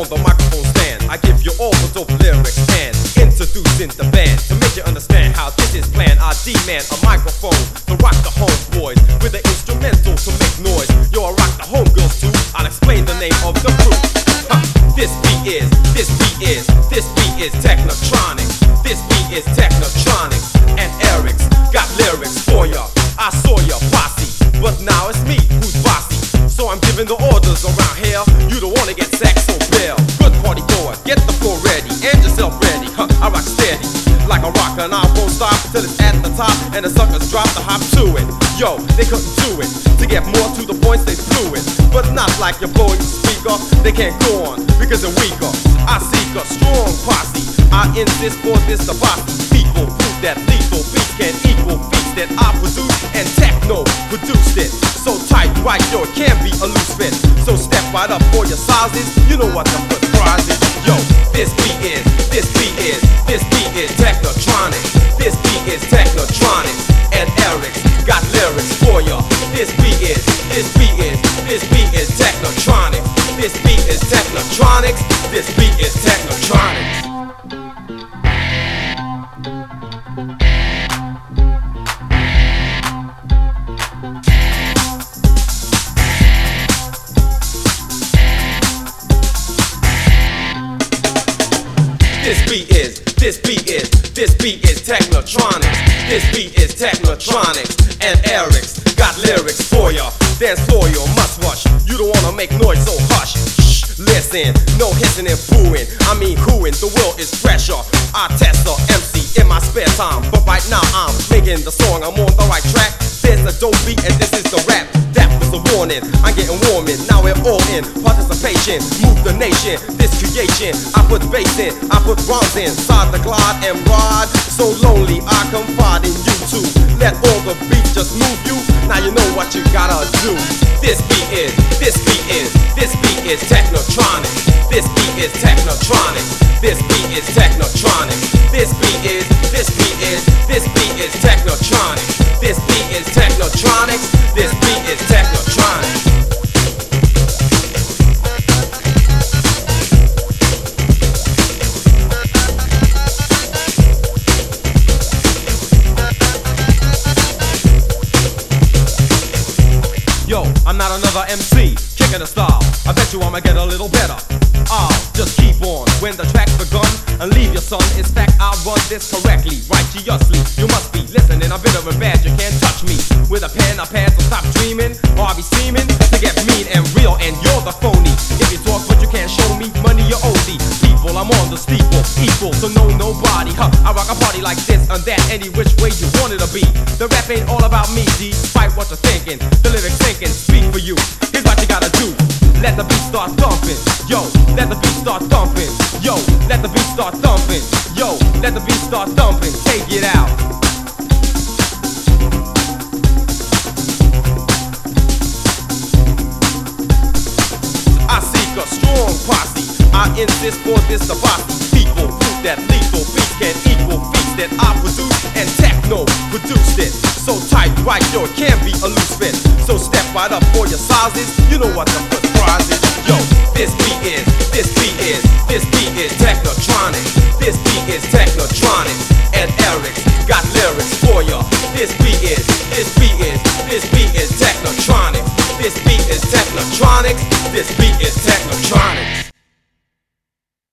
on the microphone stand. I give you all the dope lyrics and introducing the band. To make you understand how this is planned, I demand a microphone to rock the homeboys with an instrumental to make noise. Yo, I rock the homegirls too. I'll explain the name of the crew. This beat is Technotronics. This beat is Technotronics, and Eric's got lyrics for ya. I saw ya posse, but now it's me who's bossy. So I'm giving the orders around here. You don't wanna get sacked, so bail. Good party goer, get the floor ready and yourself ready. I rock steady like a rocker, and I won't stop till it's at the top and the suckers drop the hop to it. Yo, they couldn't do it. To get more to the points, they blew it. But not like you're blowing the speaker. They can't go on because they're weaker. I seek a strong posse. I insist for this the bossy. People prove that lethal beats can equal feats that I produce, and techno produced it. So tight, right, yo, it can't be a loose fit. So step right up for your sizes. You know what the foot prize is. Yo, this beat is Technotronics. This beat is Technotronics, and Eric's got lyrics for ya. This beat is Technotronics. This beat is Technotronics. This beat is Technotronics. This beat is Technotronics. This beat is Technotronics, and Eric's got lyrics for ya. Dance floor, you must rush. You don't wanna make noise, so hush. Shh, listen, no hissing and booing. I mean hooing, the world is pressure. I test the MC in my spare time, but right now I'm making the song. I'm on the right track. There's a dope beat, and this is the rap. That was the warning. I'm getting warm in. Now we're all in participation. Move the nation. This creation. I put bass in. I put rhymes inside the glide and ride. So lonely, I confide in you too. Let all the beats just move you. Now you know what you gotta do. This beat is Technotronics. This beat is Technotronics. This beat is Technotronics. This beat is Technotronics. This beat is Technotronics. This beat is Technotronics. Yo, I'm not another MC, kicking a style. I bet you I'ma get a little better. I'll just keep on when the track's begun and leave your son. In fact, I'll run this correctly, righteously. You must be listening, a bit of a bad. You can't touch me with a pen, a pad, so stop dreaming. Or I'll be seeming to get mean and real, and you're the phony. If you talk but you can't show me money, you're OD. People, I'm on the steeple, equal to know nobody. I rock a party like this and that, any which way you want it to be. The rap ain't all about me, despite what you're thinking. The lyrics thinking, speak for you. Here's what you gotta do. Let the beat start thumping. Yo, let the beat start thumping. Yo, let the beat start thumping. Yo, let the beat start thumping. Take it out. I seek a strong posse. I insist for this the bossy. People prove that lethal beats can equal feats that I produce, and techno produced it. So tight, right, yo, it can't be a loose fit. So step right up for your sizes. You know what the foot prize is. Yo, this beat is Technotronics. This beat is Technotronics, and Eric's got lyrics for ya. This beat is Technotronics. This beat is Technotronics. This beat is Technotronics.